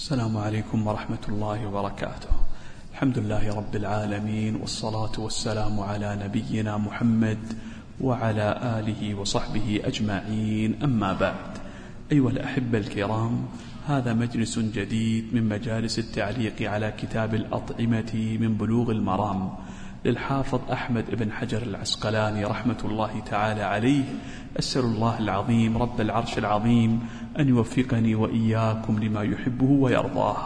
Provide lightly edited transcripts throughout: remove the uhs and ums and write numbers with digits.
السلام عليكم ورحمة الله وبركاته. الحمد لله رب العالمين، والصلاة والسلام على نبينا محمد وعلى آله وصحبه أجمعين، أما بعد. أيها الأحبة الكرام، هذا مجلس جديد من مجالس التعليق على كتاب الأطعمة من بلوغ المرام للحافظ أحمد بن حجر العسقلاني رحمة الله تعالى عليه. أسأل الله العظيم رب العرش العظيم أن يوفقني وإياكم لما يحبه ويرضاه.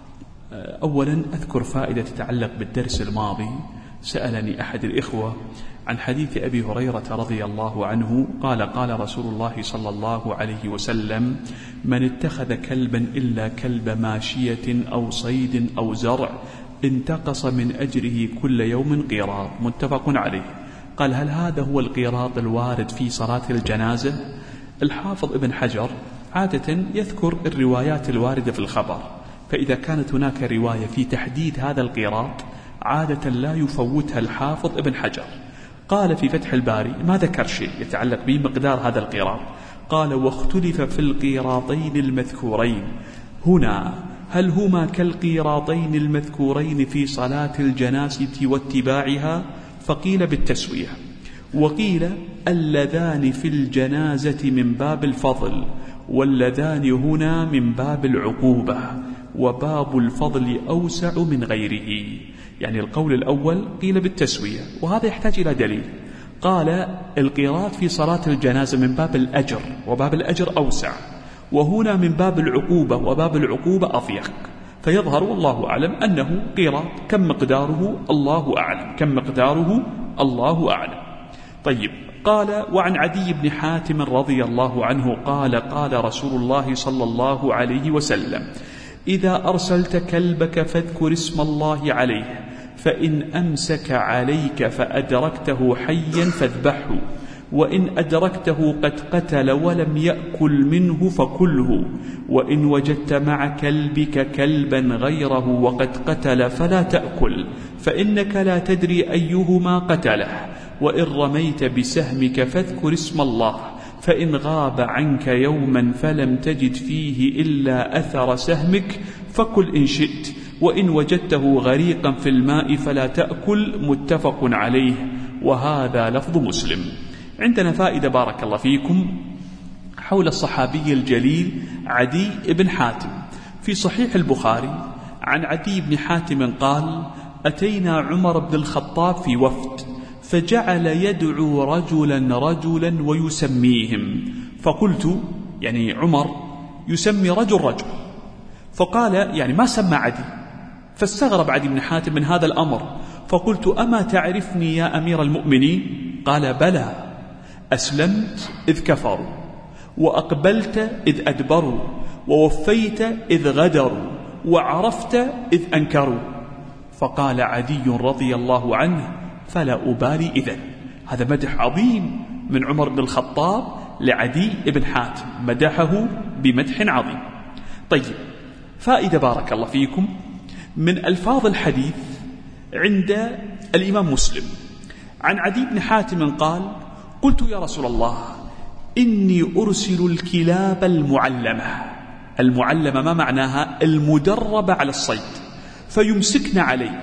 أولا أذكر فائدة تتعلق بالدرس الماضي. سألني أحد الإخوة عن حديث أبي هريرة رضي الله عنه قال رسول الله صلى الله عليه وسلم: من اتخذ كلبا إلا كلب ماشية أو صيد أو زرع انتقص من أجره كل يوم قيراط، متفق عليه. قال: هل هذا هو القيراط الوارد في صلاة الجنازة؟ الحافظ ابن حجر عادة يذكر الروايات الواردة في الخبر، فإذا كانت هناك رواية في تحديد هذا القيراط عادة لا يفوتها الحافظ ابن حجر. قال في فتح الباري ما ذكر شيء يتعلق بمقدار هذا القيراط. قال: واختلف في القيراطين المذكورين هنا هل هما كالقيراطين المذكورين في صلاة الجنازة واتباعها؟ فقيل بالتسوية، وقيل اللذان في الجنازة من باب الفضل، واللذان هنا من باب العقوبة، وباب الفضل أوسع من غيره. يعني القول الأول قيل بالتسوية، وهذا يحتاج إلى دليل. قال: القيراط في صلاة الجنازة من باب الأجر، وباب الأجر أوسع، وهنا من باب العقوبة، وباب العقوبة أضيق. فيظهر والله أعلم أنه قيراط. كم مقداره؟ الله أعلم. كم مقداره؟ الله أعلم. طيب. قال: وعن عدي بن حاتم رضي الله عنه قال: قال رسول الله صلى الله عليه وسلم: إذا أرسلت كلبك فاذكر اسم الله عليه، فإن أمسك عليك فأدركته حيا فاذبحه، وإن أدركته قد قتل ولم يأكل منه فكله، وإن وجدت مع كلبك كلبا غيره وقد قتل فلا تأكل، فإنك لا تدري أيهما قتله، وإن رميت بسهمك فاذكر اسم الله، فإن غاب عنك يوما فلم تجد فيه إلا أثر سهمك فكل إن شئت، وإن وجدته غريقا في الماء فلا تأكل، متفق عليه، وهذا لفظ مسلم. عندنا فائدة بارك الله فيكم حول الصحابي الجليل عدي بن حاتم. في صحيح البخاري عن عدي بن حاتم قال: أتينا عمر بن الخطاب في وفد، فجعل يدعو رجلا ويسميهم، فقلت يعني عمر يسمي رجل، فقال يعني ما سمى عدي، فاستغرب عدي بن حاتم من هذا الأمر، فقلت: أما تعرفني يا أمير المؤمنين؟ قال: بلى، أسلمت إذ كفروا، وأقبلت إذ أدبروا، ووفيت إذ غدروا، وعرفت إذ أنكروا. فقال عدي رضي الله عنه: فلا أبالي إذن. هذا مدح عظيم من عمر بن الخطاب لعدي بن حاتم، مدحه بمدح عظيم. طيب، فائدة بارك الله فيكم من ألفاظ الحديث عند الإمام مسلم عن عدي بن حاتم قال: قلت يا رسول الله إني أرسل الكلاب المعلمة ما معناها؟ المدربة على الصيد، فيمسكن عليه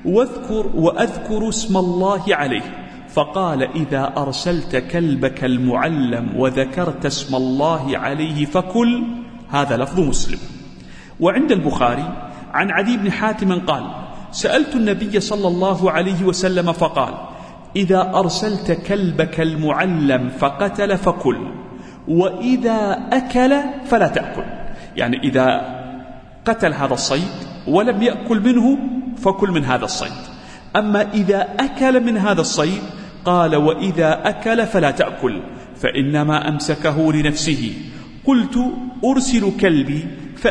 وأذكر اسم الله عليه. فقال: إذا أرسلت كلبك المعلم وذكرت اسم الله عليه فكل. هذا لفظ مسلم. وعند البخاري عن عدي بن حاتم قال: سألت النبي صلى الله عليه وسلم فقال: إذا أرسلت كلبك المعلم فقتل فكل، وإذا أكل فلا تأكل. يعني إذا قتل هذا الصيد ولم يأكل منه فكل من هذا الصيد. أما إذا أكل من هذا الصيد قال: وإذا أكل فلا تأكل، فإنما أمسكه لنفسه. قلت: أرسل كلبي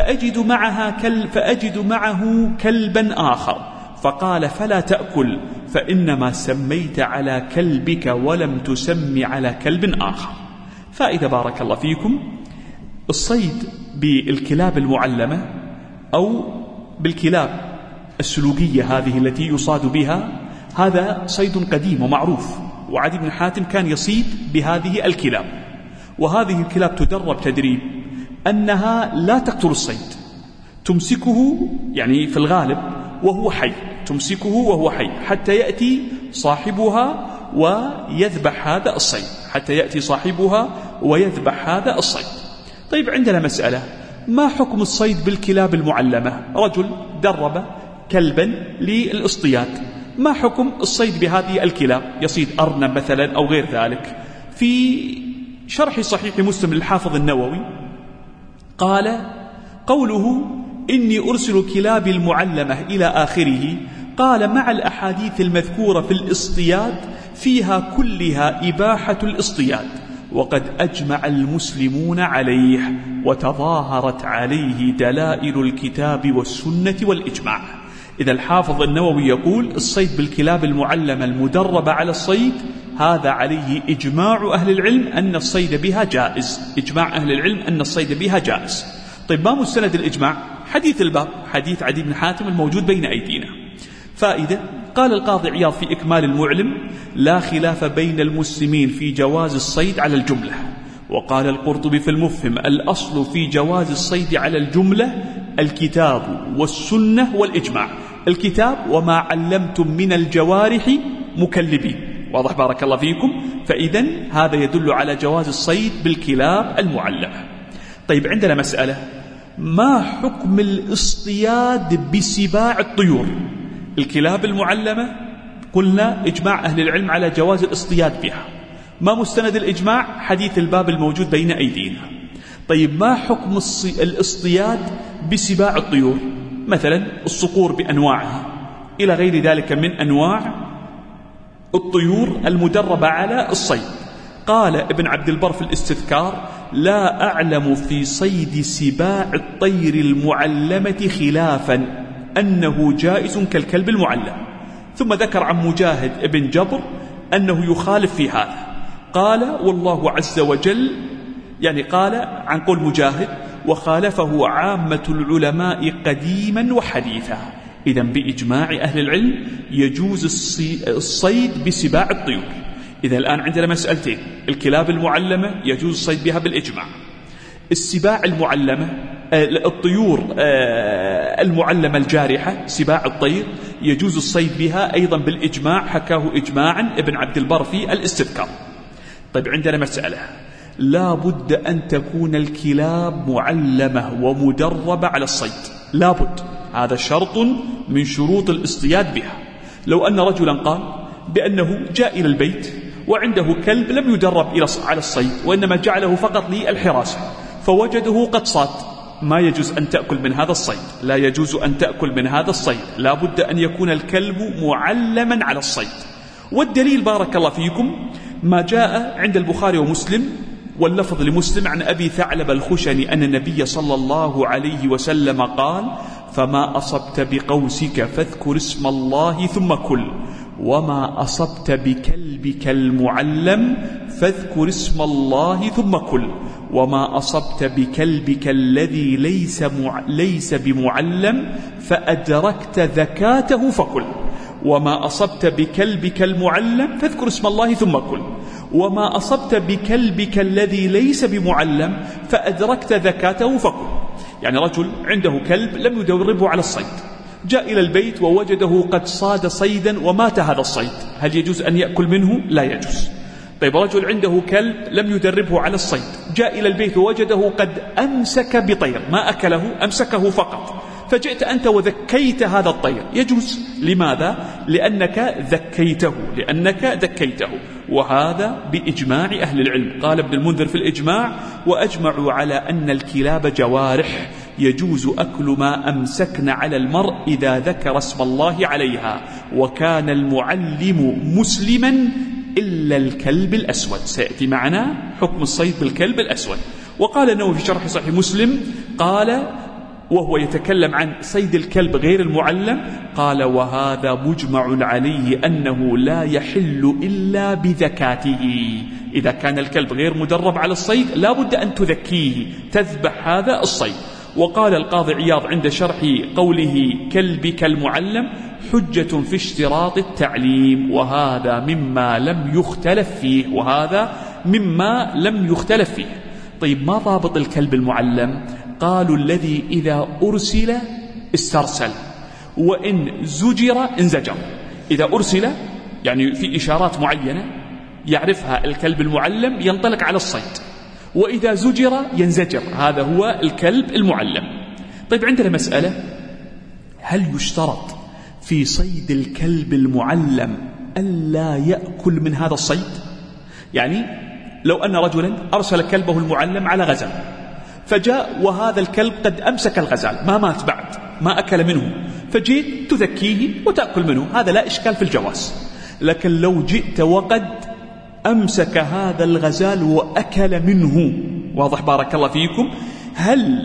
فأجد معه كلبا آخر، فقال: فلا تأكل، فإنما سميت على كلبك ولم تسمي على كلب آخر. فإذا بارك الله فيكم الصيد بالكلاب المعلمة أو بالكلاب السلوكية هذه التي يصاد بها، هذا صيد قديم ومعروف، وعدي بن حاتم كان يصيد بهذه الكلاب. وهذه الكلاب تدرب تدريب أنها لا تقتل الصيد، تمسكه يعني في الغالب وهو حي، تمسكه وهو حي حتى يأتي صاحبها ويذبح هذا الصيد، حتى يأتي صاحبها ويذبح هذا الصيد. طيب عندنا مسألة، ما حكم الصيد بالكلاب المعلمة؟ رجل درب كلبا للاصطياد، ما حكم الصيد بهذه الكلاب؟ يصيد أرنب مثلا أو غير ذلك. في شرح صحيح مسلم للحافظ النووي قال: قوله إني أرسل كلابي المعلمة إلى آخره، قال: مع الأحاديث المذكورة في الاصطياد فيها كلها إباحة الاصطياد، وقد أجمع المسلمون عليه وتظاهرت عليه دلائل الكتاب والسنة والإجماع. إذا الحافظ النووي يقول الصيد بالكلاب المعلمة المدربة على الصيد هذا عليه إجماع أهل العلم أن الصيد بها جائز، إجماع أهل العلم أن الصيد بها جائز. طيب ما مستند الإجماع؟ حديث الباب، حديث عدي بن حاتم الموجود بين أيدينا. فائدة، قال القاضي عياض في إكمال المعلم: لا خلاف بين المسلمين في جواز الصيد على الجملة. وقال القرطبي في المفهم: الأصل في جواز الصيد على الجملة الكتاب والسنة والإجماع. الكتاب: وما علمتم من الجوارح مكلبين. واضح بارك الله فيكم؟ فإذن هذا يدل على جواز الصيد بالكلاب المعلمة. طيب عندنا مسألة، ما حكم الاصطياد بسباع الطيور؟ الكلاب المعلمة قلنا إجماع أهل العلم على جواز الاصطياد بها. ما مستند الإجماع؟ حديث الباب الموجود بين أيدينا. طيب ما حكم الاصطياد بسباع الطيور؟ مثلا الصقور بأنواعها إلى غير ذلك من أنواع الطيور المدربة على الصيد. قال ابن عبد البر في الاستذكار: لا أعلم في صيد سباع الطير المعلمة خلافا أنه جائز كالكلب المعلم. ثم ذكر عن مجاهد ابن جبر أنه يخالف في هذا. قال: والله عز وجل، يعني قال عن قول مجاهد: وخالفه عامة العلماء قديما وحديثا. إذن بإجماع أهل العلم يجوز الصيد بسباع الطيور. إذا الآن عندنا مسألتين: الكلاب المعلمة يجوز الصيد بها بالإجماع، السباع المعلمة الطيور المعلمة الجارحة سباع الطير يجوز الصيد بها أيضا بالإجماع، حكاه إجماعا ابن عبد البر في الاستذكار. طيب عندنا مسألة، لا بد أن تكون الكلاب معلمة ومدربة على الصيد، لا بد، هذا شرط من شروط الاصطياد بها. لو أن رجلا قال بأنه جاء إلى البيت وعنده كلب لم يدرب على الصيد وإنما جعله فقط للحراسة، فوجده قد صاد، ما يجوز أن تأكل من هذا الصيد، لا يجوز أن تأكل من هذا الصيد، لا بد أن يكون الكلب معلما على الصيد. والدليل بارك الله فيكم ما جاء عند البخاري ومسلم واللفظ لمسلم عن أبي ثعلب الخشني أن النبي صلى الله عليه وسلم قال: فما أصبت بقوسك فاذكر اسم الله ثم كل، وما أصبت بكلبك المعلم فاذكر اسم الله ثم كل، وما أصبت بكلبك الذي ليس بمعلم فأدركت ذكاته فكل، وما أصبت بكلبك المعلم فاذكر اسم الله ثم كل، وما أصبت بكلبك الذي ليس بمعلم فأدركت ذكاته فكل. يعني رجل عنده كلب لم يدربه على الصيد، جاء إلى البيت ووجده قد صاد صيدا ومات هذا الصيد، هل يجوز أن يأكل منه؟ لا يجوز. طيب رجل عنده كلب لم يدربه على الصيد، جاء إلى البيت ووجده قد أمسك بطير، ما أكله، أمسكه فقط، فجئت أنت وذكيت هذا الطير، يجوز. لماذا؟ لأنك ذكيته، وهذا بإجماع أهل العلم. قال ابن المنذر في الإجماع: وأجمعوا على أن الكلاب جوارح يجوز أكل ما أمسكن على المرء إذا ذكر اسم الله عليها، وكان المعلم مسلما إلا الكلب الأسود. سيأتي معنا حكم الصيد بالكلب الأسود. وقال النووي في شرح صحيح مسلم قال وهو يتكلم عن صيد الكلب غير المعلم، قال: وهذا مجمع عليه أنه لا يحل إلا بذكاته. إذا كان الكلب غير مدرب على الصيد لا بد أن تذكيه، تذبح هذا الصيد. وقال القاضي عياض عند شرح قوله كلبك المعلم: حجة في اشتراط التعليم، وهذا مما لم يختلف فيه. طيب ما ضابط الكلب المعلم؟ قالوا الذي إذا أرسل استرسل وإن زجر انزجر. إذا أرسل يعني في إشارات معينة يعرفها الكلب المعلم ينطلق على الصيد، وإذا زجر ينزجر، هذا هو الكلب المعلم. طيب عندنا مسألة، هل يشترط في صيد الكلب المعلم ألا يأكل من هذا الصيد؟ يعني لو أن رجلا أرسل كلبه المعلم على غزال، فجاء وهذا الكلب قد أمسك الغزال، ما مات بعد، ما أكل منه، فجئت تذكيه وتأكل منه، هذا لا إشكال في الجواز. لكن لو جئت وقد أمسك هذا الغزال وأكل منه، واضح بارك الله فيكم، هل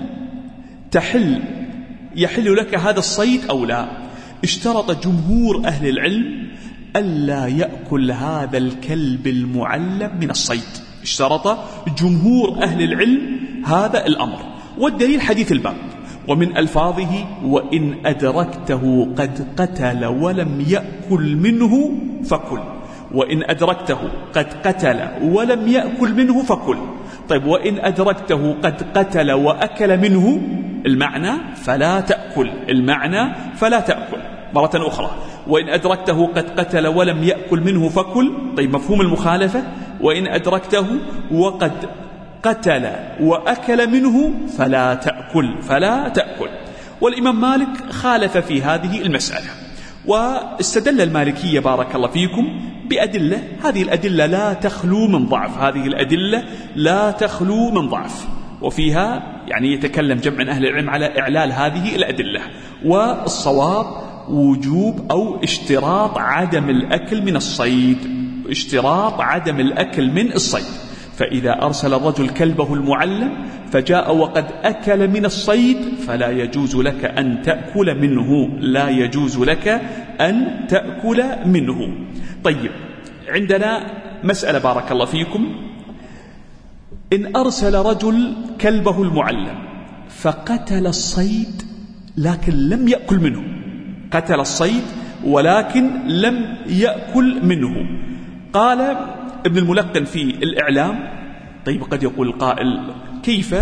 يحل لك هذا الصيد أو لا؟ اشترط جمهور أهل العلم ألا يأكل هذا الكلب المعلم من الصيد، اشترط جمهور أهل العلم هذا الأمر، والدليل حديث الباب: ومن ألفاظه وإن أدركته قد قتل ولم يأكل منه فكل. وإن أدركته قد قتل ولم يأكل منه فكل. طيب وإن أدركته قد قتل وأكل منه، المعنى فلا تأكل، المعنى فلا تأكل. مرة أخرى، وإن أدركته قد قتل ولم يأكل منه فكل. طيب مفهوم المخالفة: وإن أدركته وقد قتل وأكل منه فلا تأكل، فلا تأكل. والإمام مالك خالف في هذه المسألة، واستدل المالكية بارك الله فيكم بأدلة، هذه الأدلة لا تخلو من ضعف، هذه الأدلة لا تخلو من ضعف، وفيها يعني يتكلم جمع أهل العلم على إعلال هذه الأدلة. والصواب وجوب أو اشتراط عدم الأكل من الصيد، اشتراط عدم الأكل من الصيد. فإذا أرسل الرجل كلبه المعلم فجاء وقد أكل من الصيد فلا يجوز لك أن تأكل منه، لا يجوز لك أن تأكل منه. طيب عندنا مسألة بارك الله فيكم: إن أرسل رجل كلبه المعلم فقتل الصيد لكن لم يأكل منه، قتل الصيد ولكن لم يأكل منه. قال ابن الملقن في الإعلام: طيب قد يقول القائل كيف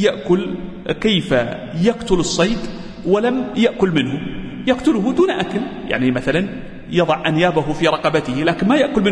يقتل الصيد ولم يأكل منه؟ يقتله دون أكل، يعني مثلا يضع أنيابه في رقبته لكن ما يأكل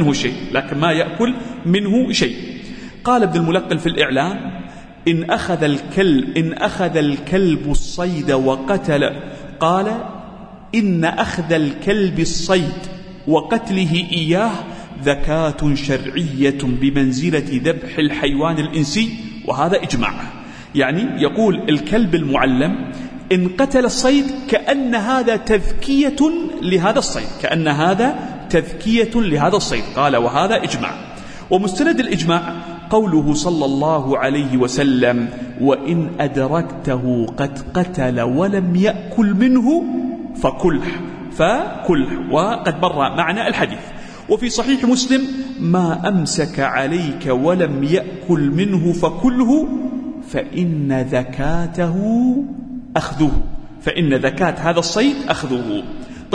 منه شيء، قال ابن الملقن في الإعلام: إن أخذ الكلب الصيد وقتل، قال: إن أخذ الكلب الصيد وقتله إياه زكاة شرعية بمنزلة ذبح الحيوان الإنسي، وهذا إجماع. يعني يقول الكلب المعلم إن قتل الصيد كأن هذا تذكية لهذا الصيد، كأن هذا تذكية لهذا الصيد، قال وهذا إجماع. ومستند الإجماع قوله صلى الله عليه وسلم: وإن أدركته قد قتل ولم يأكل منه فكله، وقد مر معنا الحديث. وفي صحيح مسلم: ما أمسك عليك ولم يأكل منه فكله فإن ذكاته أخذه، فإن ذكاة هذا الصيد أخذه.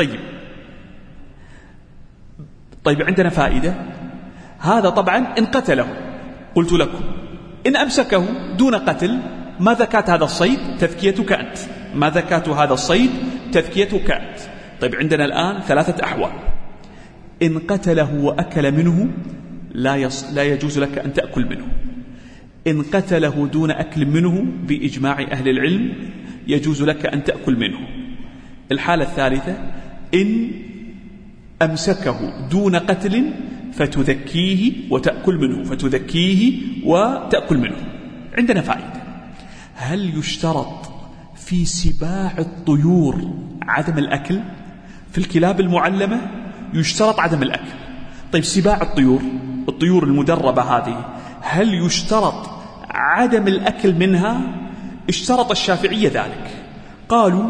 طيب عندنا فائدة، هذا طبعا إن قتله، قلت لكم إن أمسكه دون قتل ما ذكاة هذا الصيد؟ تذكيتك أنت. ما ذكاة هذا الصيد؟ تذكيتك أنت. طيب عندنا الآن ثلاثة أحوال: إن قتله وأكل منه لا يجوز لك أن تأكل منه. إن قتله دون أكل منه بإجماع أهل العلم يجوز لك أن تأكل منه. الحالة الثالثة: إن أمسكه دون قتل فتذكيه وتأكل منه. عندنا فائدة: هل يشترط في سباع الطيور عدم الأكل؟ في الكلاب المعلمة يشترط عدم الأكل. طيب سباع الطيور المدربة هذه هل يشترط عدم الأكل منها؟ اشترط الشافعية ذلك، قالوا،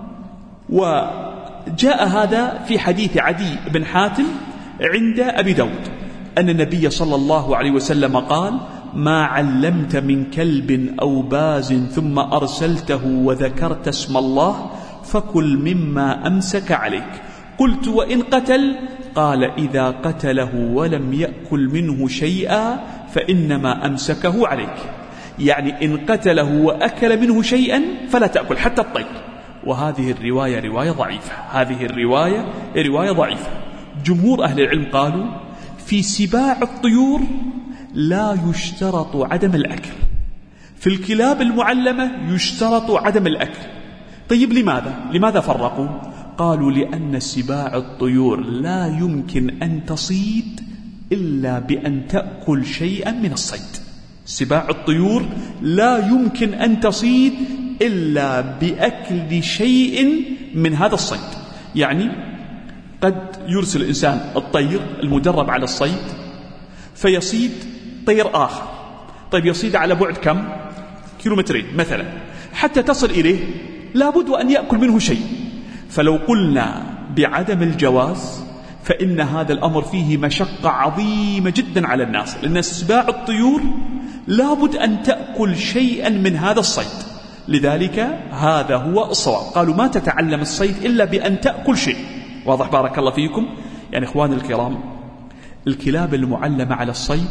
وجاء هذا في حديث عدي بن حاتم عند أبي داود أن النبي صلى الله عليه وسلم قال: ما علمت من كلب أو باز ثم أرسلته وذكرت اسم الله فكل مما أمسك عليك. قلت: وإن قتل؟ قال: إذا قتله ولم يأكل منه شيئا فإنما أمسكه عليك. يعني إن قتله وأكل منه شيئا فلا تأكل حتى الطير. وهذه الرواية رواية ضعيفة، هذه الرواية رواية ضعيفة. جمهور أهل العلم قالوا في سباع الطيور لا يشترط عدم الأكل، في الكلاب المعلمة يشترط عدم الأكل. طيب لماذا فرقوا؟ قالوا لأن سباع الطيور لا يمكن أن تصيد إلا بأن تأكل شيئا من الصيد. سباع الطيور لا يمكن أن تصيد إلا بأكل شيء من هذا الصيد. يعني قد يرسل الإنسان الطير المدرب على الصيد فيصيد طير آخر، طيب يصيد على بعد كم؟ كيلومترين مثلا، حتى تصل إليه لابد أن يأكل منه شيء. فلو قلنا بعدم الجواز فإن هذا الأمر فيه مشقة عظيمة جدا على الناس، لأن سباع الطيور لابد أن تأكل شيئا من هذا الصيد. لذلك هذا هو الصواب، قالوا ما تتعلم الصيد إلا بأن تأكل شيء. واضح بارك الله فيكم؟ يعني إخواني الكرام، الكلاب المعلمة على الصيد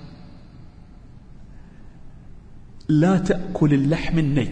لا تأكل اللحم الني.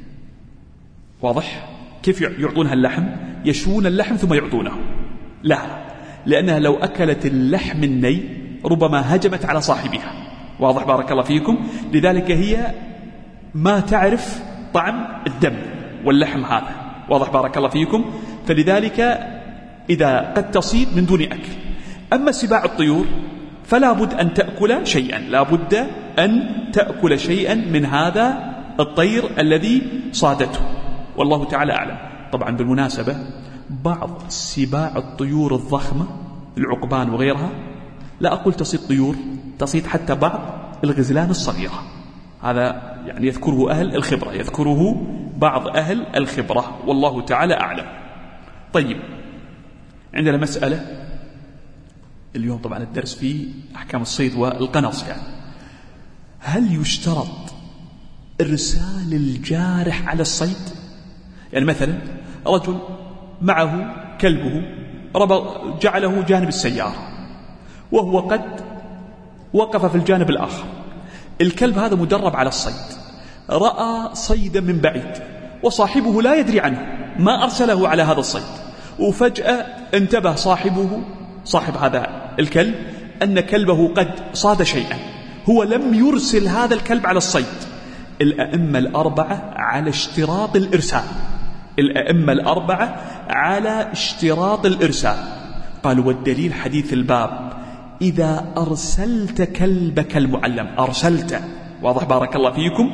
واضح؟ كيف يعطونها اللحم؟ يشوون اللحم ثم يعطونه؟ لا، لأنها لو أكلت اللحم الني ربما هجمت على صاحبها. واضح بارك الله فيكم؟ لذلك هي ما تعرف طعم الدم واللحم هذا. واضح بارك الله فيكم؟ فلذلك إذا قد تصيد من دون أكل. أما سباع الطيور فلا بد أن تأكل شيئا، لا بد أن تأكل شيئا من هذا الطير الذي صادته، والله تعالى أعلم. طبعا بالمناسبة بعض سباع الطيور الضخمة العقبان وغيرها، لا أقول تصيد طيور، تصيد حتى بعض الغزلان الصغيرة. هذا يعني يذكره أهل الخبرة، يذكره بعض أهل الخبرة، والله تعالى أعلم. طيب عندنا مسألة اليوم، طبعا الدرس فيه أحكام الصيد والقنص. يعني هل يشترط إرسال الجارح على الصيد؟ يعني مثلا رجل معه كلبه جعله جانب السيارة وهو قد وقف في الجانب الآخر، الكلب هذا مدرب على الصيد، رأى صيدا من بعيد وصاحبه لا يدري عنه، ما أرسله على هذا الصيد، وفجأة انتبه صاحب هذا الكلب أن كلبه قد صاد شيئا، هو لم يرسل هذا الكلب على الصيد. الأئمة الأربعة على اشتراط الإرسال، الأئمة الأربعة على اشتراط الإرسال. قالوا والدليل حديث الباب إذا أرسلت كلبك المعلم، أرسلت. واضح بارك الله فيكم؟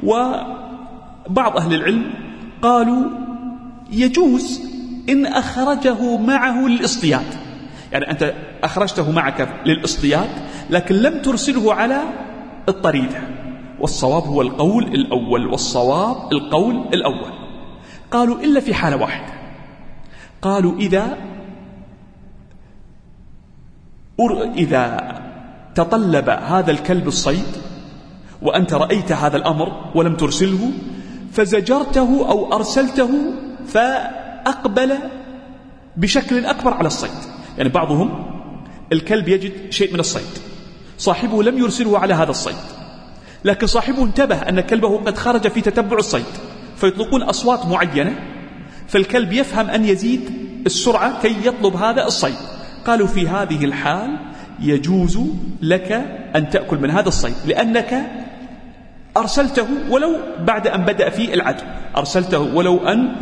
وبعض أهل العلم قالوا يجوز إن أخرجه معه للاصطياد، يعني أنت أخرجته معك للاصطياد لكن لم ترسله على الطريدة، والصواب هو القول الأول، والصواب القول الأول. قالوا إلا في حالة واحدة، قالوا إذا تطلب هذا الكلب الصيد وأنت رأيت هذا الأمر ولم ترسله فزجرته أو أرسلته فأقبل بشكل أكبر على الصيد. يعني بعضهم الكلب يجد شيء من الصيد، صاحبه لم يرسله على هذا الصيد، لكن صاحبه انتبه أن كلبه قد خرج في تتبع الصيد، فيطلقون أصوات معينة، فالكلب يفهم أن يزيد السرعة كي يطلب هذا الصيد. قالوا في هذه الحال يجوز لك أن تأكل من هذا الصيد، لأنك أرسلته ولو بعد أن بدأ في العدو، أرسلته ولو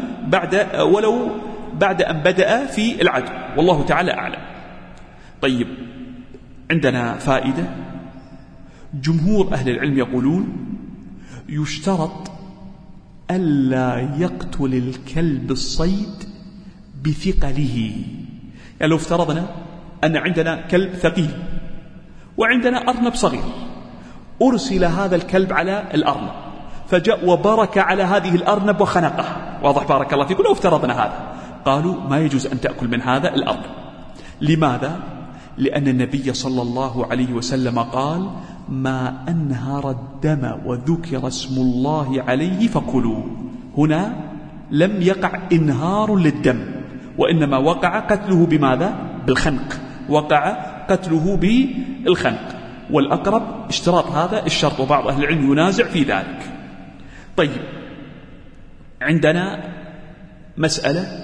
بعد أن بدأ في العدو، والله تعالى أعلم. طيب عندنا فائدة، جمهور أهل العلم يقولون يشترط ألا يقتل الكلب الصيد بثقله. يعني لو افترضنا أن عندنا كلب ثقيل وعندنا أرنب صغير، أرسل هذا الكلب على الأرنب فجاء وبرك على هذه الأرنب وخنقها، واضح بارك الله فيكم؟ لو افترضنا هذا، قالوا ما يجوز أن تأكل من هذا الأرنب. لماذا؟ لأن النبي صلى الله عليه وسلم قال ما أنهر الدم وذكر اسم الله عليه فكلوا. هنا لم يقع إنهار للدم، وإنما وقع قتله بماذا؟ بالخنق، وقع قتله بالخنق. والأقرب اشتراط هذا الشرط، وبعض أهل العلم ينازع في ذلك. طيب، عندنا مسألة: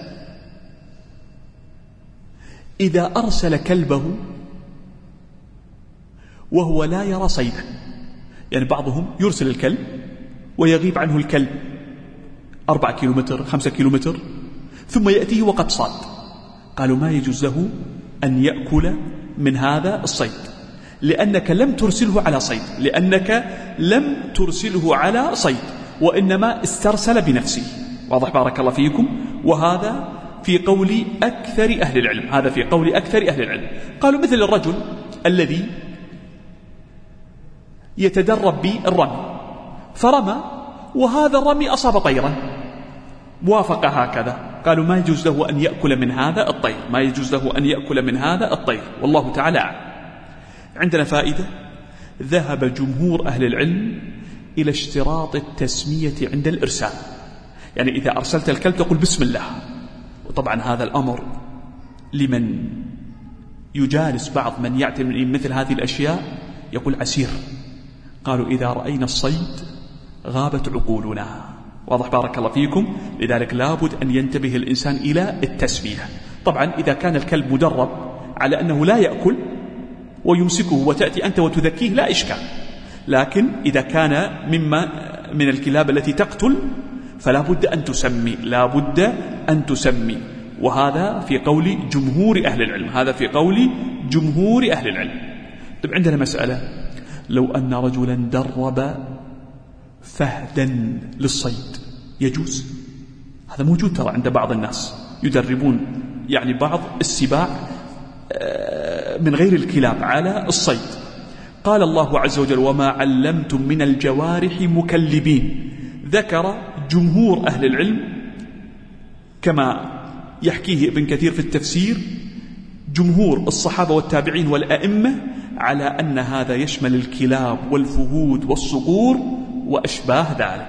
إذا أرسل كلبه وهو لا يرى صيدا، يعني بعضهم يرسل الكلب ويغيب عنه الكلب 4 كيلومتر 5 كيلومتر ثم يأتيه وقد صاد، قالوا ما يجوز له أن يأكل من هذا الصيد، لأنك لم ترسله على صيد وإنما استرسل بنفسه. واضح؟ بارك الله فيكم. وهذا في قول أكثر أهل العلم. قالوا مثل الرجل الذي يتدرب بالرمي فرمى وهذا الرمي أصاب طيرا وافق هكذا، قالوا ما يجوز له أن يأكل من هذا الطير، والله تعالى أعلم. عندنا فائدة: ذهب جمهور أهل العلم إلى اشتراط التسمية عند الإرسال، يعني إذا أرسلت الكلب تقول بسم الله. وطبعا هذا الأمر لمن يجالس بعض من يعتمد مثل هذه الأشياء يقول عسير. قالوا إذا رأينا الصيد غابت عقولنا. واضح؟ بارك الله فيكم. لذلك لابد أن ينتبه الإنسان إلى التسمية. طبعا إذا كان الكلب مدرب على أنه لا يأكل ويمسكه وتأتي أنت وتذكيه لا إشكال، لكن إذا كان من الكلاب التي تقتل فلا بد أن تسمي، وهذا في قول جمهور أهل العلم. طيب، عندنا مسألة: لو أن رجلا درب فهدا للصيد يجوز؟ هذا موجود ترى عند بعض الناس، يدربون يعني بعض السباع من غير الكلاب على الصيد. قال الله عز وجل: وما علمتم من الجوارح مكلبين. ذكر جمهور أهل العلم كما يحكيه ابن كثير في التفسير، جمهور الصحابة والتابعين والأئمة، على أن هذا يشمل الكلاب والفهود والصقور وأشباه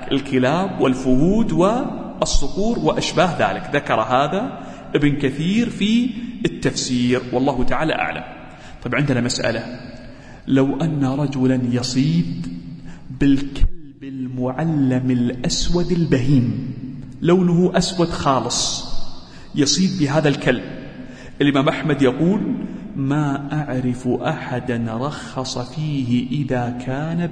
ذلك. ذكر هذا ابن كثير في التفسير، والله تعالى أعلم. طيب، عندنا مسألة: لو أن رجلا يصيد بالكلب المعلم الأسود البهيم، لونه أسود خالص، يصيد بهذا الكلب. الإمام أحمد يقول: ما أعرف أحدا رخص فيه إذا كان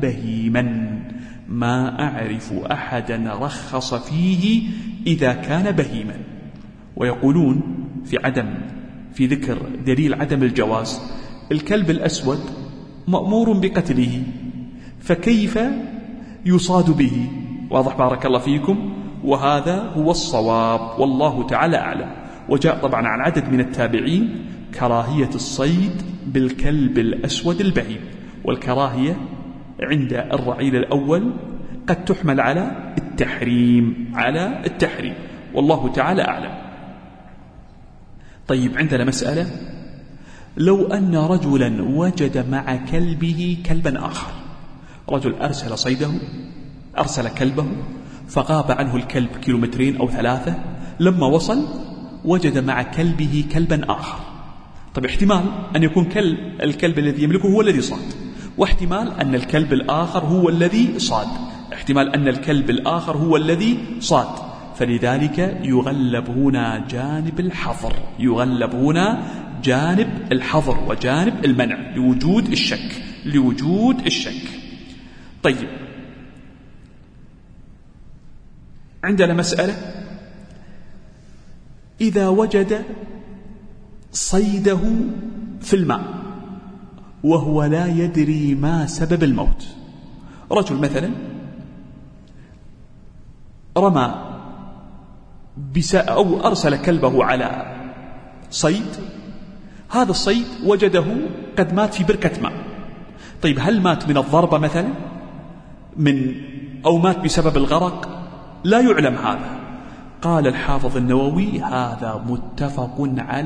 بهيما. ويقولون في ذكر دليل عدم الجواز: الكلب الأسود مأمور بقتله، فكيف يصاد به؟ واضح؟ بارك الله فيكم. وهذا هو الصواب، والله تعالى أعلم. وجاء طبعا عن عدد من التابعين كراهية الصيد بالكلب الأسود البهيم، والكراهية عند الرعيل الأول قد تحمل على التحريم، والله تعالى أعلم. طيب، عندنا مسألة: لو أن رجلا وجد مع كلبه كلبا آخر، رجل أرسل كلبه فغاب عنه الكلب 2 كيلومتر أو 3، لما وصل وجد مع كلبه كلبا آخر. طيب، احتمال أن يكون الكلب الذي يملكه هو الذي صاد، واحتمال أن الكلب الآخر هو الذي صاد، فلذلك يغلب هنا جانب الحظر وجانب المنع لوجود الشك. طيب، عندنا مسألة: إذا وجد صيده في الماء وهو لا يدري ما سبب الموت، رجل مثلا رمى أو أرسل كلبه على صيد، هذا الصيد وجده قد مات في بركة ماء. طيب، هل مات من الضربة مثلا أو مات بسبب الغرق؟ لا يعلم هذا. قال الحافظ النووي: هذا متفق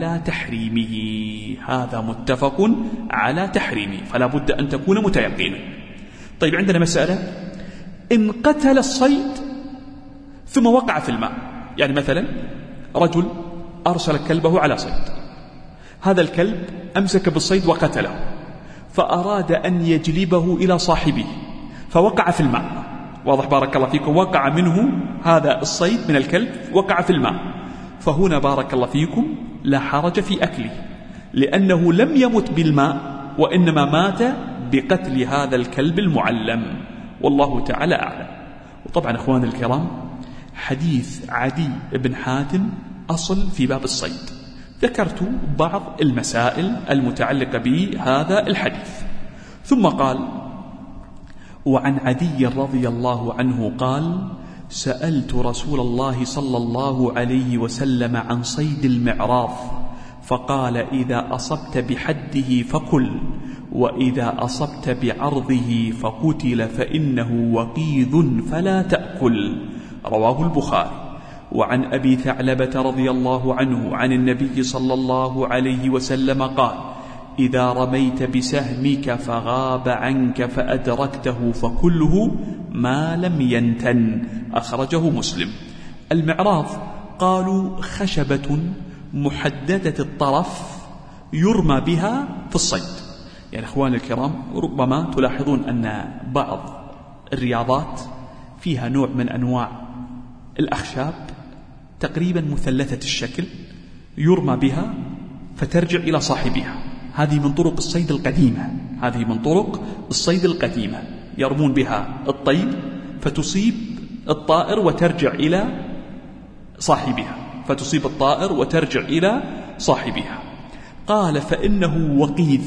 على تحريمه، فلا بد أن تكون متيقنا. طيب، عندنا مسألة: إن قتل الصيد ثم وقع في الماء، يعني مثلا رجل أرسل كلبه على صيد، هذا الكلب أمسك بالصيد وقتله، فأراد أن يجلبه إلى صاحبه فوقع في الماء. واضح بارك الله فيكم؟ وقع منه هذا الصيد من الكلب، وقع في الماء. فهنا بارك الله فيكم لا حرج في أكله، لأنه لم يمت بالماء وإنما مات بقتل هذا الكلب المعلم، والله تعالى أعلم. وطبعا أخوان الكرام، حديث عدي بن حاتم أصل في باب الصيد. ذكرت بعض المسائل المتعلقة بهذا الحديث. ثم قال: وعن عدي رضي الله عنه قال: سألت رسول الله صلى الله عليه وسلم عن صيد المعراض فقال: إذا أصبت بحده فكل، وإذا أصبت بعرضه فقتل، فإنه وقيذ فلا تأكل. رواه البخاري. وعن أبي ثعلبة رضي الله عنه عن النبي صلى الله عليه وسلم قال: إذا رميت بسهمك فغاب عنك فأدركته فكله ما لم ينتن. أخرجه مسلم. المعراض قالوا خشبة محددة الطرف يرمى بها في الصيد. يعني أخوان الكرام، ربما تلاحظون أن بعض الرياضات فيها نوع من أنواع الأخشاب تقريبا مثلثة الشكل يرمى بها فترجع إلى صاحبها. هذه من طرق الصيد القديمة، هذه من طرق الصيد القديمة، يرمون بها الطير فتصيب الطائر وترجع إلى صاحبها، فتصيب الطائر وترجع إلى صاحبها. قال: فإنه وقيذ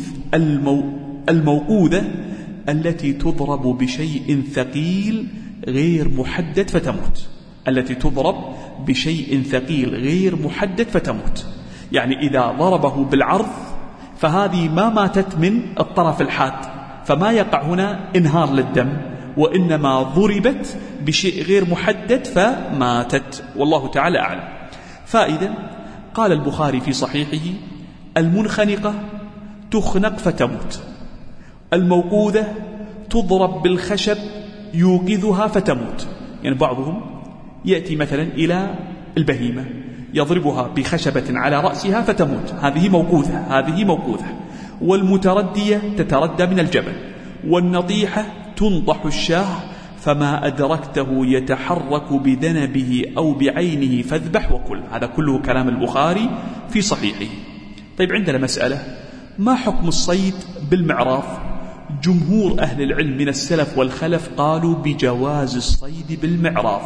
الموقوذة التي تضرب بشيء ثقيل غير محدد فتموت، التي تضرب بشيء ثقيل غير محدد فتموت. يعني إذا ضربه بالعرض فهذه ما ماتت من الطرف الحاد، فما يقع هنا انهار للدم، وإنما ضربت بشيء غير محدد فماتت، والله تعالى أعلم. فإذا قال البخاري في صحيحه: المنخنقة تخنق فتموت، الموقوذة تضرب بالخشب يوقظها فتموت. يعني بعضهم يأتي مثلا إلى البهيمة يضربها بخشبة على رأسها فتموت، هذه موقوذة، هذه موقوذة. والمتردية تتردى من الجبل، والنطيحة تنطح الشاه فما أدركته يتحرك بذنبه أو بعينه فاذبح وكل. هذا كله كلام البخاري في صحيحه. طيب، عندنا مسألة: ما حكم الصيد بالمعراض؟ جمهور أهل العلم من السلف والخلف قالوا بجواز الصيد بالمعراض،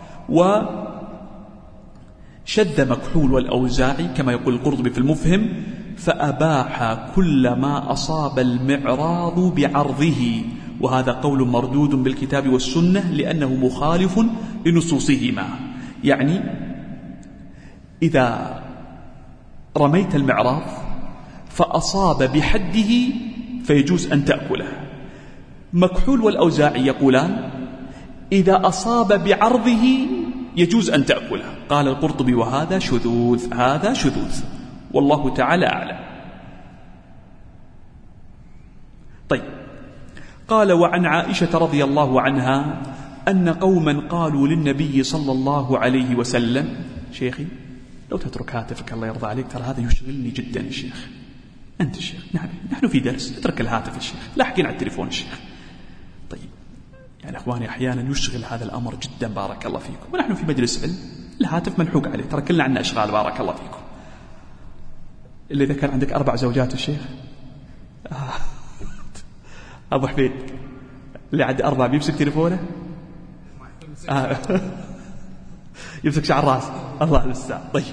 وشذ مكحول والأوزاعي كما يقول القرطبي في المفهم: فأباح كل ما أصاب المعراض بعرضه. وهذا قول مردود بالكتاب والسنة لأنه مخالف لنصوصهما. يعني إذا رميت المعراض فأصاب بحده فيجوز أن تأكله. مكحول والأوزاعي يقولان إذا أصاب بعرضه يجوز أن تأكله. قال القرطبي: وهذا شذوذ، هذا شذوذ، والله تعالى أعلم. طيب، قال: وعن عائشة رضي الله عنها أن قوما قالوا للنبي صلى الله عليه وسلم: شيخي لو تترك هاتفك الله يرضى عليك، ترى هذا يشغلني جدا يا شيخ. أنت الشيخ، نحن في درس، اترك الهاتف يا شيخ، لاحقين على التليفون الشيخ. طيب، يعني أخواني أحيانا يشغل هذا الأمر جدا بارك الله فيكم، ونحن في مجلس علم الهاتف منحوق عليه، ترى كلنا عندنا أشغال بارك الله فيكم. اللي إذا كان عندك 4 زوجات الشيخ أبو حبيب اللي عنده 4 بيمسك تليفونه يمسك شعر راسه، الله المستعان. طيب،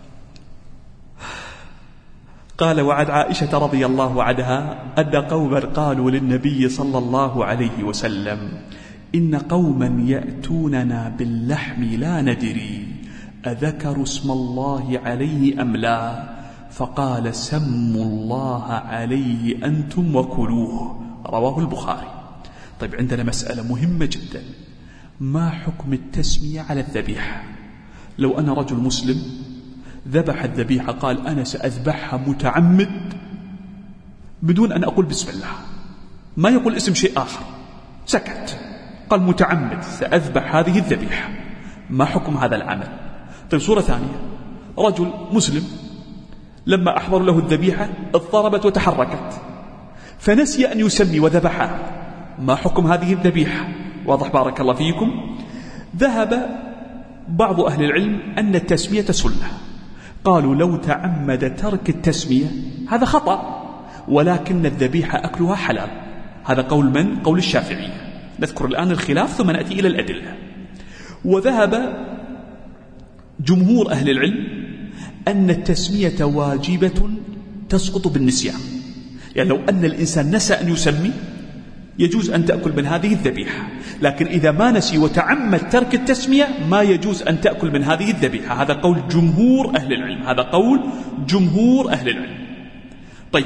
قال: وعن عائشة رضي الله عنها أن قوما قالوا للنبي صلى الله عليه وسلم: إن قوما يأتوننا باللحم لا ندري أذكروا اسم الله عليه أم لا، فقال: سموا الله عليه أنتم وكلوه. رواه البخاري. طيب، عندنا مسألة مهمة جدا: ما حكم التسمية على الذبيحة؟ لو أنا رجل مسلم ذبح الذبيحة قال: أنا سأذبحها متعمد بدون أن أقول بسم الله، ما يقول اسم شيء آخر، سكت، قال متعمد سأذبح هذه الذبيحة، ما حكم هذا العمل؟ طيب، صورة ثانية: رجل مسلم لما أحضر له الذبيحة اضطربت وتحركت، فنسي أن يسمي وذبحها، ما حكم هذه الذبيحة؟ واضح بارك الله فيكم. ذهب بعض أهل العلم أن التسمية سنة، قالوا لو تعمد ترك التسمية هذا خطأ، ولكن الذبيحة أكلها حلال. هذا قول من؟ قول الشافعية. نذكر الآن الخلاف ثم نأتي إلى الأدلة. وذهب جمهور أهل العلم أن التسمية واجبة تسقط بالنسيان، يعني لو أن الإنسان نسى أن يسمي يجوز أن تأكل من هذه الذبيحة، لكن إذا ما نسي وتعمد ترك التسمية ما يجوز أن تأكل من هذه الذبيحة. هذا قول جمهور أهل العلم، هذا قول جمهور أهل العلم. طيب،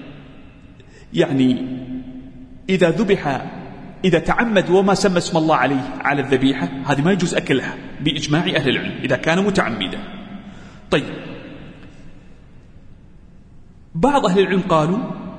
يعني إذا ذبح، إذا تعمد وما سمى اسم الله عليه على الذبيحة هذه ما يجوز أكلها بإجماع أهل العلم إذا كان متعمدا. طيب، بعض أهل العلم قالوا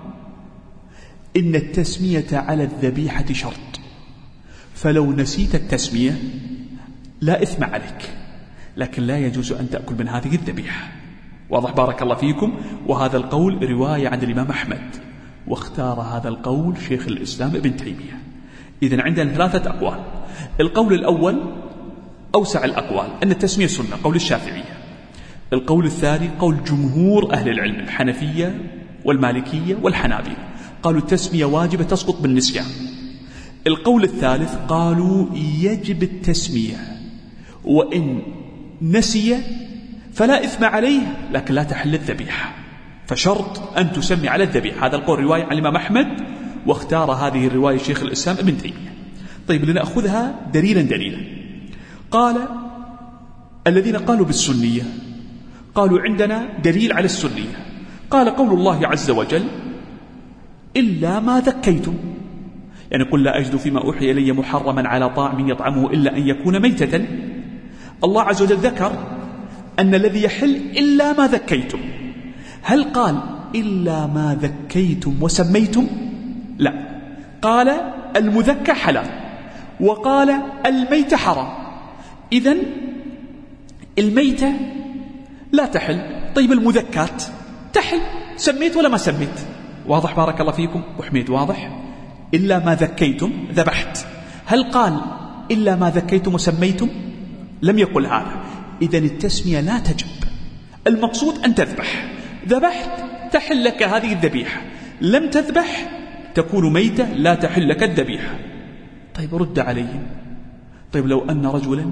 إن التسمية على الذبيحة شرط، فلو نسيت التسمية لا إثم عليك، لكن لا يجوز أن تأكل من هذه الذبيحة. واضح بارك الله فيكم. وهذا القول رواية عن الإمام أحمد، واختار هذا القول شيخ الإسلام ابن تيمية. إذن عندنا 3 أقوال. القول الأول أوسع الأقوال أن التسمية سنة، قول الشافعية. القول الثاني قول جمهور أهل العلم، الحنفية والمالكية والحنابلة، قالوا التسمية واجبة تسقط بالنسيان. القول الثالث قالوا يجب التسمية، وإن نسي فلا إثم عليه لكن لا تحل الذبيحة، فشرط أن تسمي على الذبيحة. هذا القول رواية عن الإمام أحمد، واختار هذه الرواية شيخ الإسلام ابن تيمية. طيب، لنأخذها دليلا. قال الذين قالوا بالسنية قالوا عندنا دليل على السنية. قال قول الله عز وجل إلا ما ذكيتم، يعني قل لا أجد فيما أوحي إلي محرما على طاعم يطعمه إلا أن يكون ميتة. الله عز وجل ذكر أن الذي يحل إلا ما ذكيتم. هل قال إلا ما ذكيتم وسميتم؟ لا، قال المذكى حلال وقال الميت حرام. إذن الميتة لا تحل. طيب، المذكات تحل، سميت ولا ما سميت؟ واضح بارك الله فيكم. وحميد واضح. إلا ما ذكيتم ذبحت، هل قال إلا ما ذكيتم وسميتم؟ لم يقل هذا. إذن التسمية لا تجب، المقصود أن تذبح. ذبحت تحل لك هذه الذبيحة، لم تذبح تكون ميتة لا تحل لك الذبيحة. طيب، رد عليهم. طيب، لو أن رجلا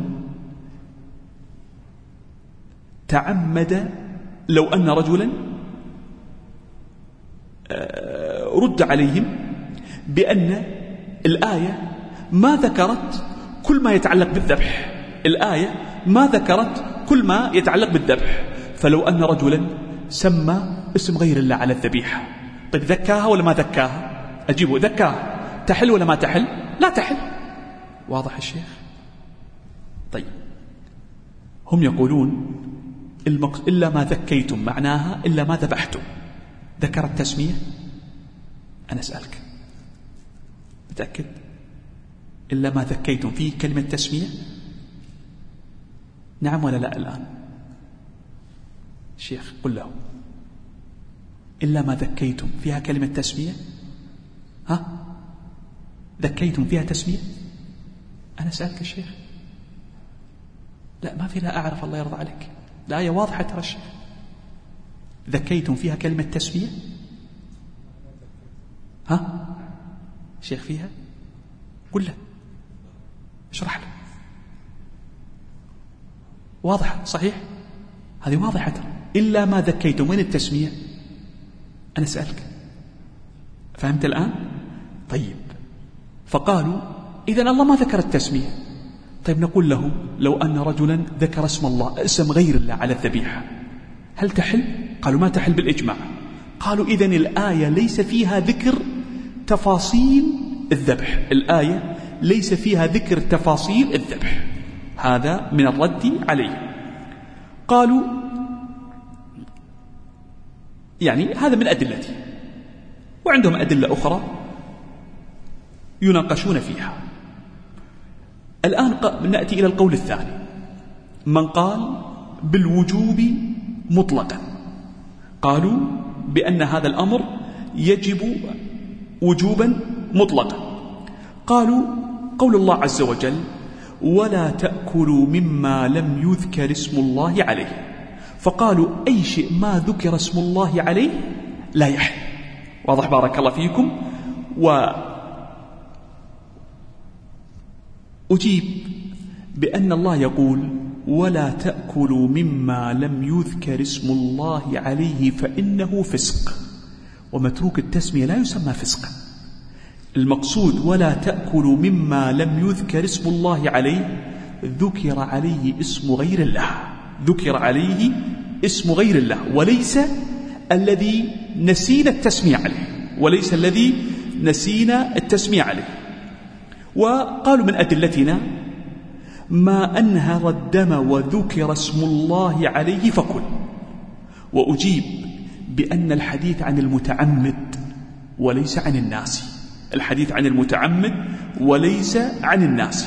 تعمد، لو أن رجلا رد عليهم بأن الآية ما ذكرت كل ما يتعلق بالذبح، الآية ما ذكرت كل ما يتعلق بالذبح. فلو أن رجلا سمى اسم غير الله على الذبيحة، طيب ذكاها ولا ما ذكاها؟ أجيبه ذكاها، تحل ولا ما تحل؟ لا تحل. واضح الشيخ؟ طيب، هم يقولون إلا ما ذكيتم معناها إلا ما ذبحتم. ذكر التسمية؟ أنا أسألك، متأكد؟ إلا ما ذكيتم فيه كلمة تسمية؟ نعم ولا لا؟ الآن شيخ قل له، إلا ما ذكيتم فيها كلمة تسمية؟ ها؟ ذكيتم فيها تسمية؟ أنا أسألك الشيخ. لا، ما في لا أعرف، الله يرضى عليك. الآية واضحة ترى الشيخ. ذكيتم فيها كلمة تسمية؟ ها؟ شيخ فيها؟ قل له، اشرح له. واضحة صحيح؟ هذه واضحة ترى. إلا ما ذكيتم، وين التسمية؟ أنا أسألك، فهمت الآن؟ طيب، فقالوا إذن الله ما ذكر التسمية. طيب، نقول له لو أن رجلا ذكر اسم الله، اسم غير الله على الذبيحة، هل تحل؟ قالوا ما تحل بالإجماع. قالوا إذن الآية ليس فيها ذكر تفاصيل الذبح، الآية ليس فيها ذكر تفاصيل الذبح. هذا من الرد عليه. قالوا يعني هذا من أدلته، وعندهم أدلة أخرى يناقشون فيها. الآن نأتي إلى القول الثاني، من قال بالوجوب مطلقا. قالوا بأن هذا الأمر يجب وجوبا مطلقا. قالوا قول الله عز وجل ولا تأكلوا مما لم يذكر اسم الله عليه، فقالوا أي شيء ما ذكر اسم الله عليه لا يحل. واضح بارك الله فيكم. وأجيب بأن الله يقول ولا تأكلوا مما لم يذكر اسم الله عليه فإنه فسق، ومتروك التسمية لا يسمى فسقا. المقصود ولا تأكلوا مما لم يذكر اسم الله عليه، ذكر عليه اسم غير الله، ذكر عليه اسم غير الله، وليس الذي نسينا التسمية عليه، وليس الذي نسينا التسمية عليه. وقالوا من أدلتنا ما أنهر الدم وذكر اسم الله عليه فكل. وأجيب بأن الحديث عن المتعمد وليس عن الناس، الحديث عن المتعمد وليس عن الناس.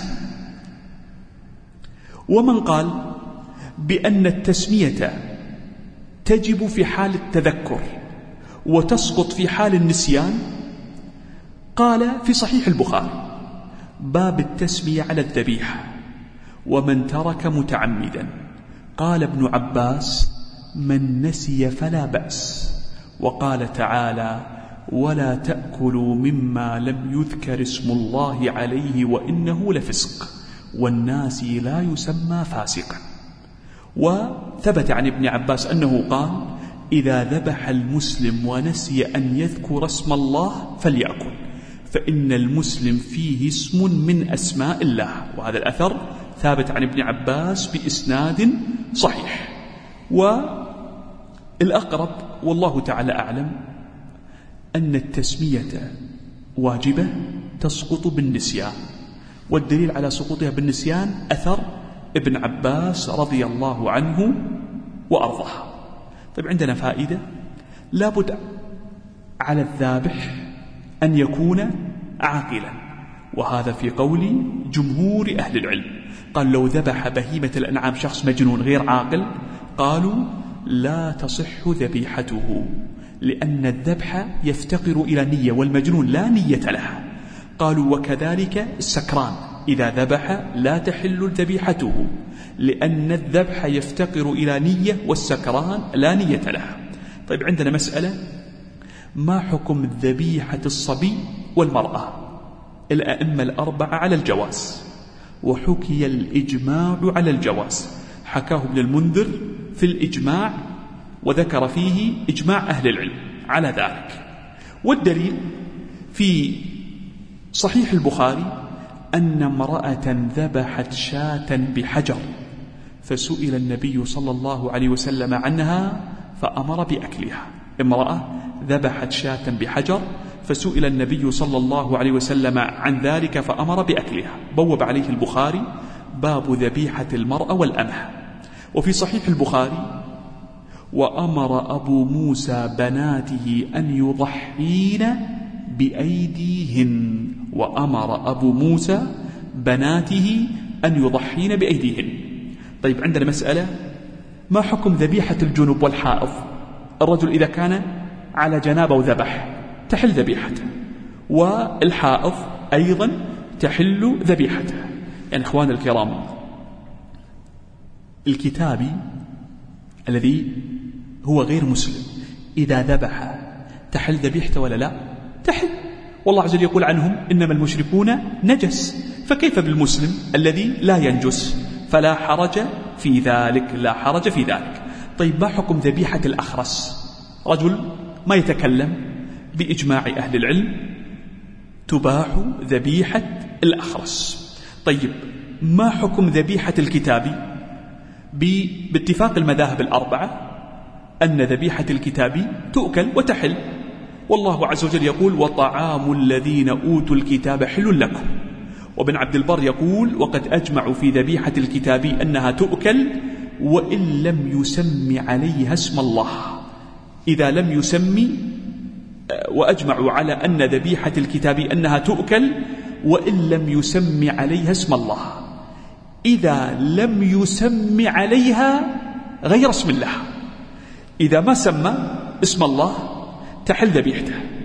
ومن قال بأن التسمية تجب في حال التذكر وتسقط في حال النسيان قال في صحيح البخاري باب التسمية على الذبيحة ومن ترك متعمدا، قال ابن عباس من نسي فلا بأس. وقال تعالى ولا تأكلوا مما لم يذكر اسم الله عليه وإنه لفسق، والناسي لا يسمى فاسقا. وثبت عن ابن عباس أنه قال إذا ذبح المسلم ونسي أن يذكر اسم الله فليأكل، فإن المسلم فيه اسم من أسماء الله. وهذا الأثر ثابت عن ابن عباس بإسناد صحيح. والأقرب والله تعالى أعلم أن التسمية واجبة تسقط بالنسيان، والدليل على سقوطها بالنسيان أثر ابن عباس رضي الله عنه وأرضاه. طيب عندنا فائدة، لابد على الذابح أن يكون عاقلا، وهذا في قول جمهور أهل العلم. قال لو ذبح بهيمة الأنعام شخص مجنون غير عاقل قالوا لا تصح ذبيحته، لأن الذبح يفتقر إلى نية، والمجنون لا نية لها. قالوا وكذلك السكران إذا ذبح لا تحل ذبيحته، لأن الذبح يفتقر إلى نية والسكران لا نية لها. طيب عندنا مسألة، ما حكم ذبيحة الصبي والمرأة؟ الأئمة الأربعة على الجواز، وحكي الإجماع على الجواز، حكاه ابن المنذر في الإجماع وذكر فيه إجماع أهل العلم على ذلك. والدليل في صحيح البخاري أن امرأة ذبحت شاة بحجر فسئل النبي صلى الله عليه وسلم عنها فأمر بأكلها. امرأة ذبحت شاة بحجر فسئل النبي صلى الله عليه وسلم عن ذلك فأمر بأكلها. بوب عليه البخاري باب ذبيحة المرأة والأمة. وفي صحيح البخاري وأمر أبو موسى بناته أن يضحين بأيديهن، وأمر أبو موسى بناته أن يضحين بأيديهن. طيب عندنا مسألة، ما حكم ذبيحة الجنوب والحائض؟ الرجل إذا كان على جنابه وذبح تحل ذبيحته، والحائض أيضا تحل ذبيحته. يعني إخوان الكرام، الكتابي الذي هو غير مسلم إذا ذبح تحل ذبيحته ولا لا؟ تحل. والله عز وجل يقول عنهم إنما المشركون نجس، فكيف بالمسلم الذي لا ينجس؟ فلا حرج في ذلك، لا حرج في ذلك. طيب ما حكم ذبيحة الأخرس؟ رجل ما يتكلم بإجماع أهل العلم تباح ذبيحة الأخرس. طيب ما حكم ذبيحة الكتابي؟ باتفاق المذاهب الأربعة أن ذبيحة الكتابي تؤكل وتحل، والله عز وجل يقول وطعام الذين أوتوا الكتاب حل لكم. وابن عبد البر يقول وقد أجمعوا في ذبيحة الكتابي أنها تؤكل وإن لم يسمي عليها اسم الله. إذا لم يسمي، وأجمعوا على أن ذبيحة الكتابي أنها تؤكل وإن لم يسمي عليها اسم الله. إذا لم يسمي عليها غير اسم الله، إذا ما سمى اسم الله تحل ذبيحته.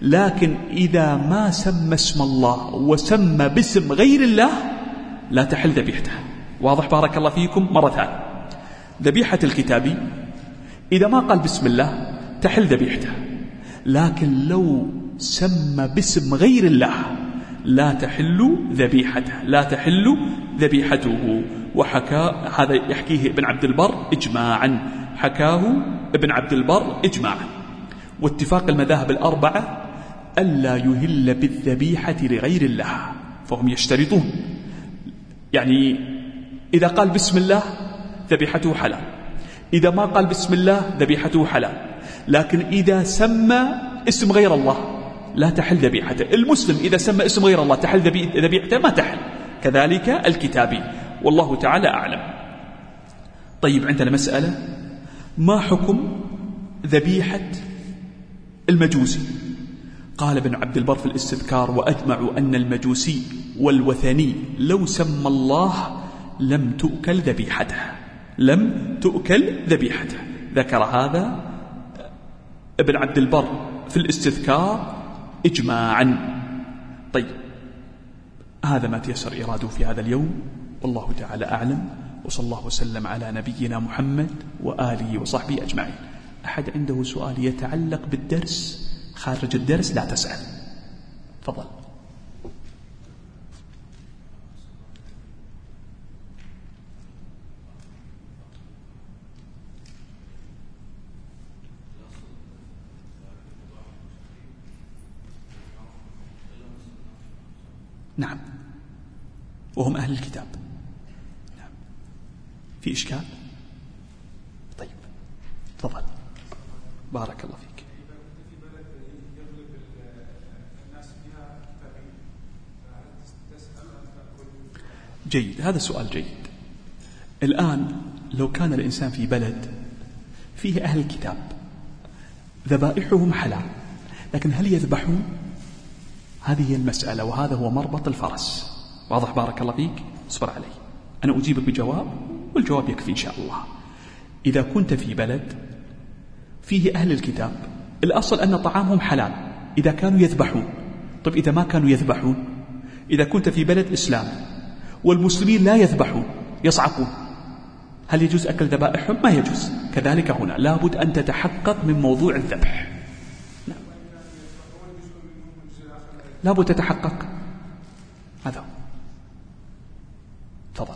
لكن إذا ما سمى اسم الله وسمى باسم غير الله لا تحل ذبيحته. واضح بارك الله فيكم؟ مرة ثانية، ذبيحة الكتابي إذا ما قال بسم الله تحل ذبيحته، لكن لو سمى باسم غير الله لا تحل ذبيحته، لا تحل ذبيحته. وحكى هذا يحكيه ابن عبد البر إجماعا، حكاه ابن عبد البر إجماعا. واتفاق المذاهب الأربعة ألا يهل بالذبيحة لغير الله، فهم يشترطون يعني إذا قال بسم الله ذبيحته حلال، إذا ما قال بسم الله ذبيحته حلال، لكن إذا سمى اسم غير الله لا تحل ذبيحته. المسلم إذا سمى اسم غير الله تحل ذبيحته؟ ما تحل. كذلك الكتابي، والله تعالى أعلم. طيب عندنا مسألة، ما حكم ذبيحة المجوسي؟ قال ابن عبد البر في الاستذكار: وأجمعوا أن المجوسي والوثني لو سمى الله لم تؤكل ذبيحته، لم تؤكل ذبيحته. ذكر هذا ابن عبد البر في الاستذكار إجماعا. طيب هذا ما تيسر إراده في هذا اليوم، والله تعالى أعلم، وصلى الله وسلم على نبينا محمد وآله وصحبه أجمعين. أحد عنده سؤال يتعلق بالدرس خارج الدرس لا تسأل، تفضل. نعم، وهم أهل الكتاب. نعم. في إشكال؟ طيب تفضل، بارك الله فيك. جيد، هذا سؤال جيد. الآن لو كان الإنسان في بلد فيه أهل الكتاب ذبائحهم حلال، لكن هل يذبحون؟ هذه هي المسألة، وهذا هو مربط الفرس. واضح بارك الله فيك؟ اصبر علي، أنا أجيبك بجواب والجواب يكفي إن شاء الله. إذا كنت في بلد فيه أهل الكتاب الأصل أن طعامهم حلال إذا كانوا يذبحون. طيب إذا ما كانوا يذبحون، إذا كنت في بلد إسلام والمسلمين لا يذبحون يصعقون، هل يجوز أكل ذبائحهم؟ ما يجوز. كذلك هنا لابد أن تتحقق من موضوع الذبح، لابد تتحقق. هذا تفضل.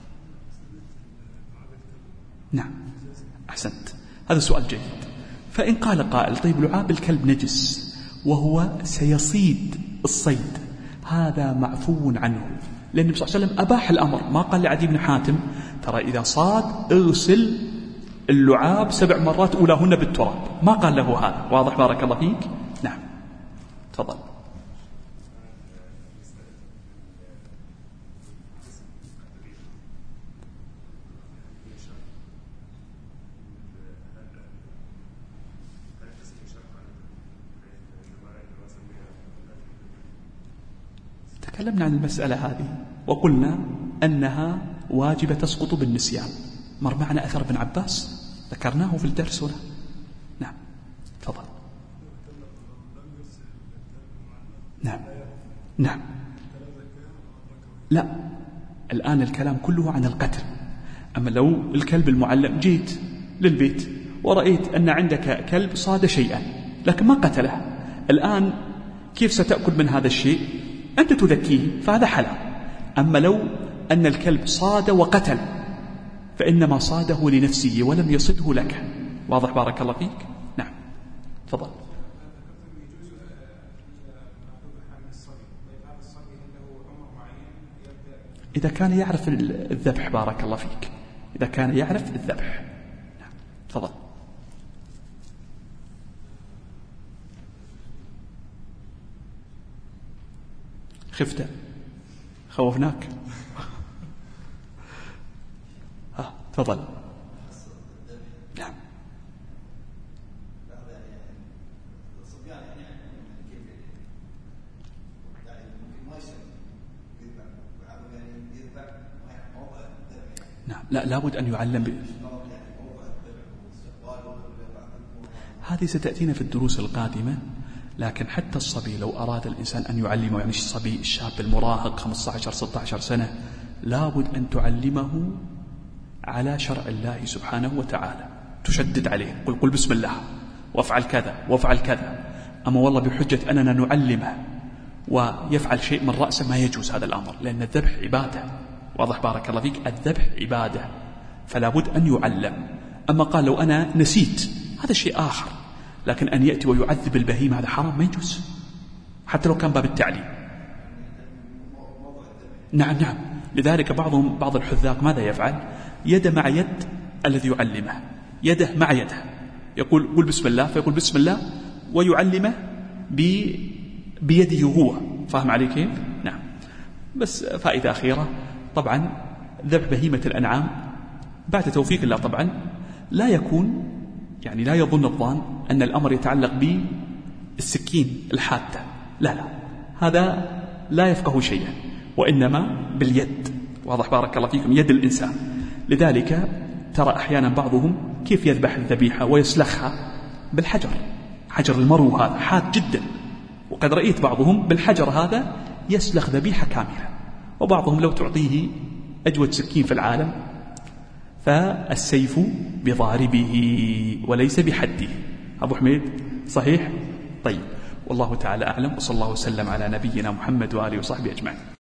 نعم أحسنت، هذا سؤال جيد. فإن قال قائل: طيب لعاب الكلب نجس وهو سيصيد الصيد، هذا معفو عنه، لأن النبي صلى الله عليه وسلم أباح الأمر، ما قال لعدي بن حاتم: ترى إذا صاد اغسل اللعاب 7 مرات أولاهن بالتراب، ما قال له هذا. واضح بارك الله فيك؟ نعم تفضل. تكلمنا عن المسألة هذه وقلنا أنها واجبة تسقط بالنسيان. مر معنا أثر ابن عباس ذكرناه في الدرس هنا. نعم تفضل. نعم نعم. لا، الآن الكلام كله عن القتل. أما لو الكلب المعلم جيت للبيت ورأيت أن عندك كلب صاد شيئا لكن ما قتله، الآن كيف ستأكل من هذا الشيء؟ أنت تذكيه، فهذا حلال. أما لو أن الكلب صاد وقتل فإنما صاده لنفسه ولم يصده لك. واضح بارك الله فيك؟ نعم تفضل. إذا كان يعرف الذبح بارك الله فيك، إذا كان يعرف الذبح. نعم تفضل. خفت، خوفناك. تفضل. نعم. نعم، لا، لابد أن يعلم هذه ستأتينا في الدروس القادمة، لكن حتى الصبي لو أراد الإنسان أن يعلمه، يعني الصبي الشاب المراهق 15-16 سنة، لابد أن تعلمه على شرع الله سبحانه وتعالى، تشدد عليه، قل بسم الله وافعل كذا وافعل كذا. أما والله بحجة أننا نعلمه ويفعل شيء من رأسه، ما يجوز هذا الأمر، لأن الذبح عبادة. واضح بارك الله فيك؟ الذبح عبادة، فلا بد أن يعلم. أما قال لو أنا نسيت، هذا شيء آخر، لكن أن يأتي ويعذب البهيمة هذا حرام، ما يجوز، حتى لو كان باب التعليم. نعم. لذلك بعض الحذاق ماذا يفعل؟ يد مع يد الذي يعلمه، يده مع يده، يقول قل بسم الله، فيقول بسم الله ويعلمه بيده هو. فاهم علي كيف؟ نعم. بس فائدة أخيرة، طبعا ذبح بهيمة الأنعام بعد توفيق الله طبعا لا يكون، يعني لا يظن الظان أن الأمر يتعلق بالسكين الحادة، لا، هذا لا يفقه شيئا، وإنما باليد. واضح بارك الله فيكم؟ يد الإنسان. لذلك ترى أحيانا بعضهم كيف يذبح الذبيحة ويسلخها بالحجر، حجر المرو هذا حاد جدا، وقد رأيت بعضهم بالحجر هذا يسلخ ذبيحة كاملة. وبعضهم لو تعطيه أجود سكين في العالم، فالسيف بضاربه وليس بحده. أبو حميد صحيح؟ طيب، والله تعالى أعلم، وصلى الله وسلم على نبينا محمد وآله وصحبه أجمعين.